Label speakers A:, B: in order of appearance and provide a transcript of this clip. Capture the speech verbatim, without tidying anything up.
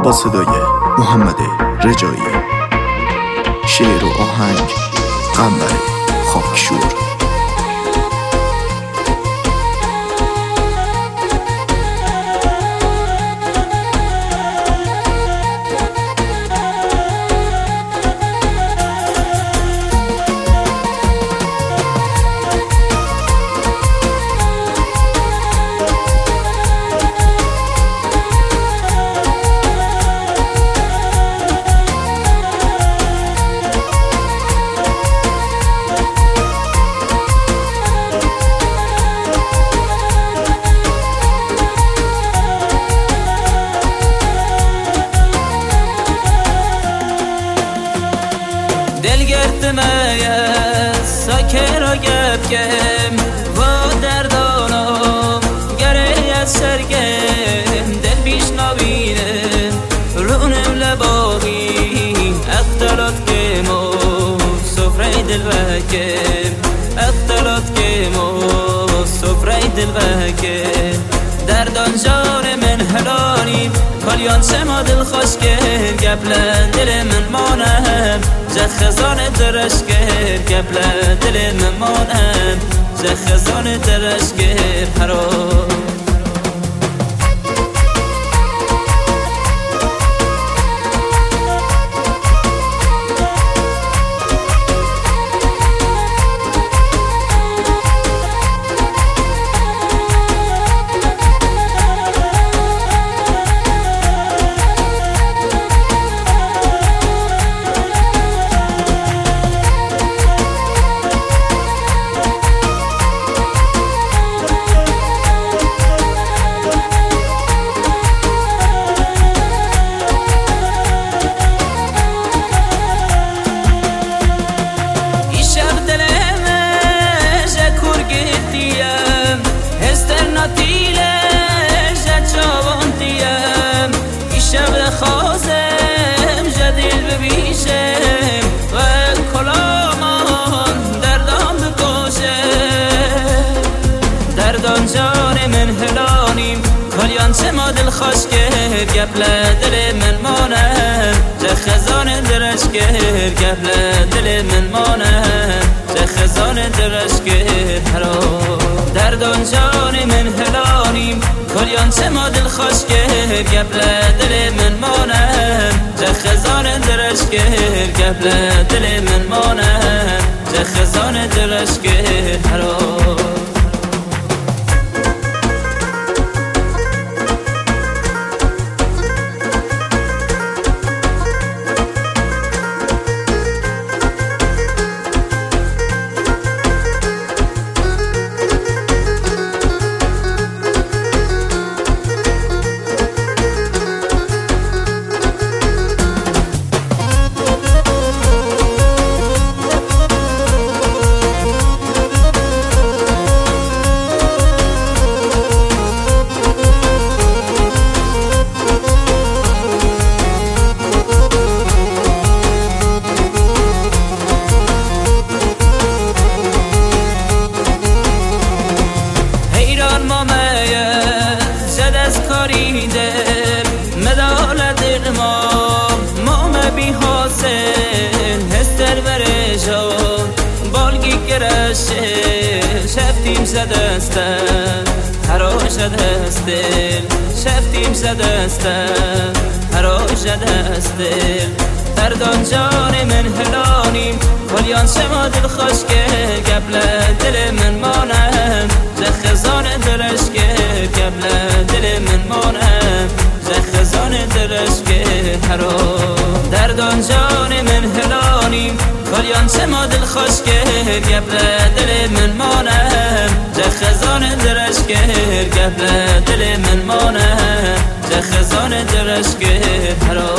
A: با صدای محمد رجایی. شعر و آهنگ قنبر خاکشور.
B: دلگرد ساکر و گفگم و دردانم گره از سرگم دل بیش نبینه رونم لباقی اختلات کم و سفره دل وکم اختلات کم و سفره دل وکم دردان جان من هلانیم کالیان سما دل خوش کرد گبلن دل من مانم ز خزان درش کرد گبلن دل من مانم ز خزان درش کرد حرام جان من هلانیم کالیان سما دل خوش کرد گبله دل من مانم ز خزان درش کرد گبله دل من مانم ز خزان درش کرد حرام دردان جان من هلانیم کالیان سما دل خوش کرد گبله دل من مانم ز خزان درش کرد گبله دل من مانم ز خزان درش کرد حرام مدال دل ما مام بی حاصل هستر برشان بالگی کرشه شفتیم زدستن هراشد هستل شفتیم زدستن هراشد هستل دردان جان من هلانیم کالیان سما دل خوش کرد گبله دل من مانم ز خزان درش کرد گبله دل من مانم ز خزان درش کرد حرام دردان جان من هلانیم کالیان سما دل خوش کرد گبله دل من مانم ز خزان درش کرد گبله دل من مانم ز خزان درش کرد حرام